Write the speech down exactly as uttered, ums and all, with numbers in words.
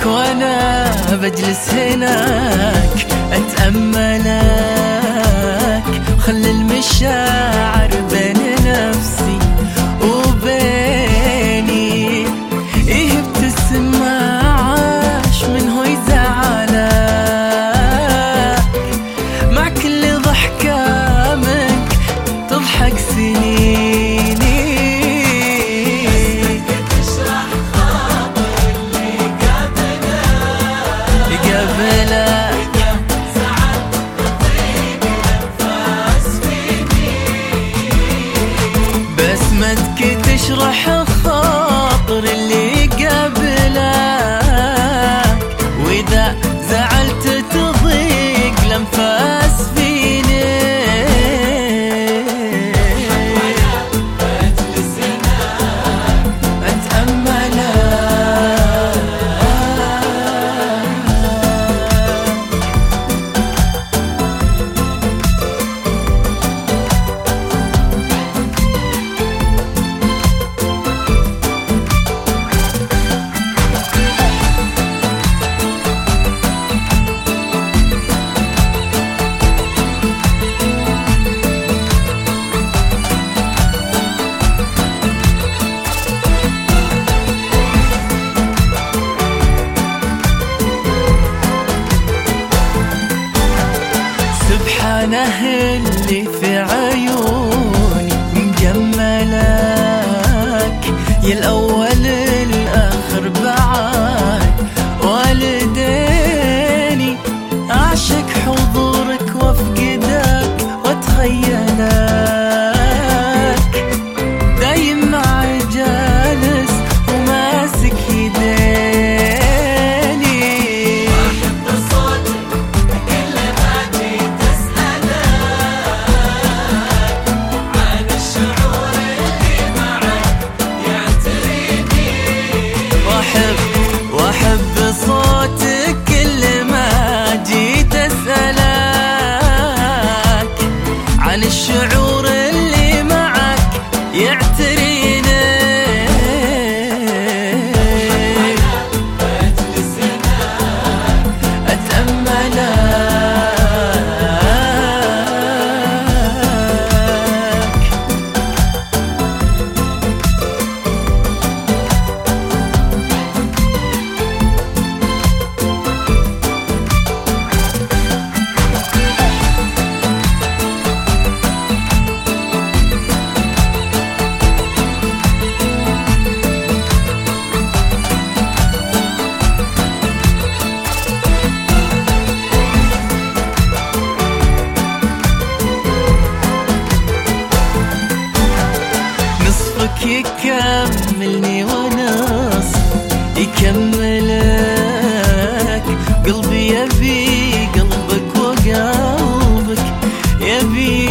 وانا بجلس هناك اتأملك وخلي المشاعر بين نفسي وبيني. ايه ابتسم عاش من هو يزعلك مع كل ضحكة منك تضحك سنيني. بسمتك تشرح خاطر اللي قبلك، واذا زعلت تضيق لنفاس فيني. سبحانه اللي في عيوني مجملك، يا الأول الآخر بعد والديني. أعشق حضورك وافقدك واتخيلك دايم معي جالس وماسك يديني. واحب صوتك كل ما جيت اسألك عن الشعور اللي معك يعتريني. يكملني ونص يكملك، قلبي يبي قلبك وقلبك يبي